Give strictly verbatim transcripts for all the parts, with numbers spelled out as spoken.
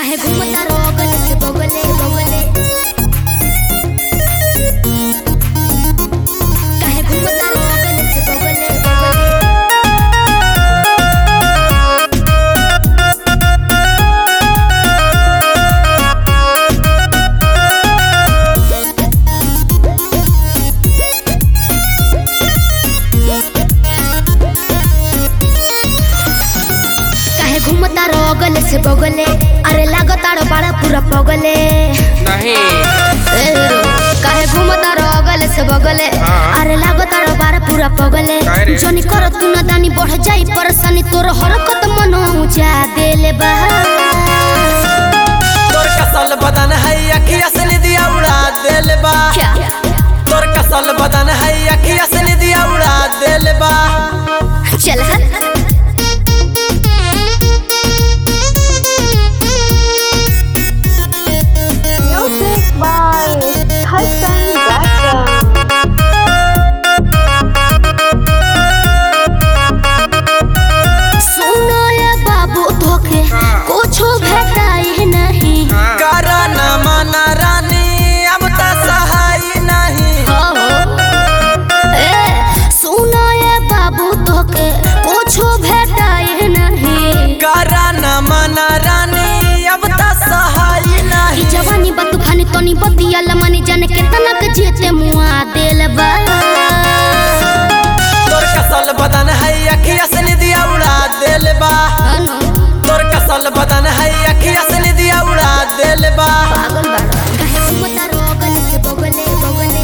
काहे घूमता रोगल से बगले बगले काहे घूमता रोगल से बगले बगले काहे घूमता रोगल से बगले अरे लागताड़ो बड़ा पूरा पगले नहीं काहे घूमता रोगल से बगले अरे लागताड़ो बड़ा पूरा पगले जनी कर तू न दानी बढ़ जाई परेशानी तोर हरकत मनो जा देले बा तोर कसल बदन है अखिया से निदिया उड़ा देले बा क्या तोर कसल बदन है अखिया से निदिया उड़ा देले बा चल हट Music by Hassan Basam. सुनो ये बाबू धोखे कुछ भेटाई नहीं करा न माना रानी अब त सहाय नहीं हो ए सुनो ये बाबू धोखे कुछ भेटाई नहीं करा न माना रानी अब त सहाय ई नहीं जवानी बतू खानी तोनी बतिया लमनी जाने कितना के जीते मुआ देल बा तोर कसल बदन है अखिया से निदिया उड़ा देले बा अनु तोर कसल बदन है अखिया से निदिया उड़ा देले बा पागल बाड़ा काहे घूमता रोगल से बगले बगले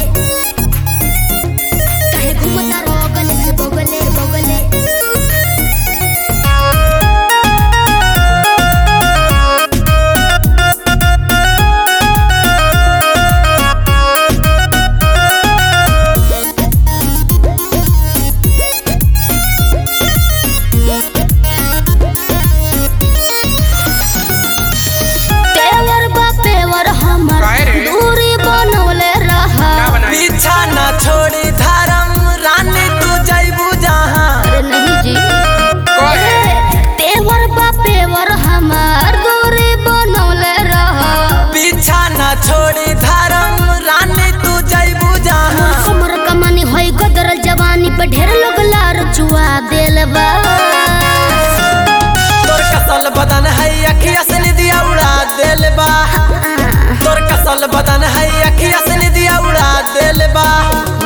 काहे घूमता रोगल से बगले बगले पेवर बा पेवर हमर काहे रे? दूरी बनवले रहा पीछा न छोड़ी धर्म रानी तू जैबू जहाँ अरे नहीं जी पेवर बा पेवर हमर दूरी बनवले रहा पीछा न छोड़ी धर्म रानी तू जैबू जहाँ हमर कमानी होई गदरल जवानी पे ढेर लोग लार जुआ देल बा तोर कसल बदन है अखिया से निदिया उड़ा देले बा तोर कसल बदन है अखिया से निदिया उड़ा देले बा